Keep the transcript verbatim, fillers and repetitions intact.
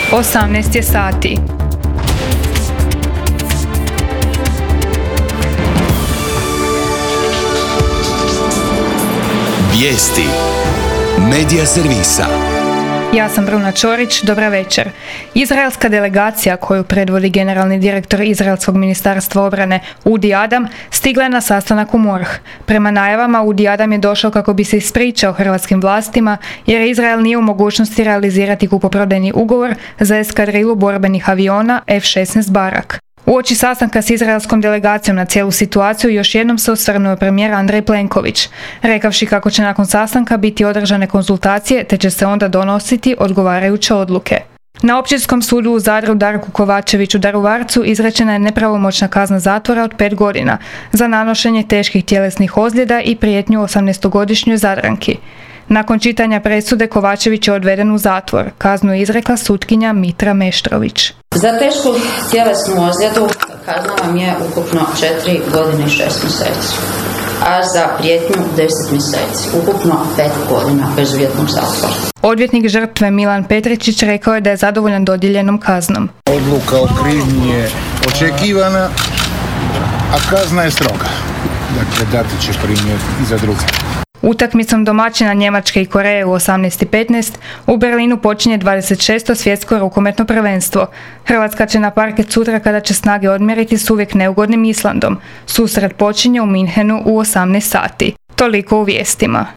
osamnaest je sati. Vijesti Medija servisa. Ja sam Bruna Čorić, dobra večer. Izraelska delegacija koju predvodi generalni direktor Izraelskog ministarstva obrane Udi Adam stigla je na sastanak u Morh. Prema najavama Udi Adam je došao kako bi se ispričao hrvatskim vlastima jer Izrael nije u mogućnosti realizirati kupoprodajni ugovor za eskadrilu borbenih aviona F šesnaest Barak. Uoči sastanka s izraelskom delegacijom na cijelu situaciju još jednom se osvrnuo premijer Andrej Plenković, rekavši kako će nakon sastanka biti održane konzultacije te će se onda donositi odgovarajuće odluke. Na Općinskom sudu u Zadru Darku Kovačeviću Daruvarcu izrečena je nepravomoćna kazna zatvora od pet godina za nanošenje teških tjelesnih ozljeda i prijetnju osamnaestogodišnjoj Zadranki. Nakon čitanja presude Kovačević je odveden u zatvor. Kaznu je izrekla sutkinja Mitra Meštrović. Za tešku tjelesnu ozljedu kazna vam je ukupno četiri godine i šest mjeseci, a za prijetnju deset mjeseci, ukupno pet godina bezuvjetnog zatvora. Odvjetnik žrtve Milan Petričić rekao je da je zadovoljan dodijeljenom kaznom. Odluka o krivnji je očekivana, a kazna je stroga. Dakle, dati će primjer i za druge. Utakmicom domaćina Njemačke i Koreje u osamnaest i petnaest u Berlinu počinje dvadeset šesto svjetsko rukometno prvenstvo. Hrvatska će na parket sutra kada će snage odmjeriti s uvijek neugodnim Islandom. Susret počinje u Minhenu u osamnaest sati. Toliko u vijestima.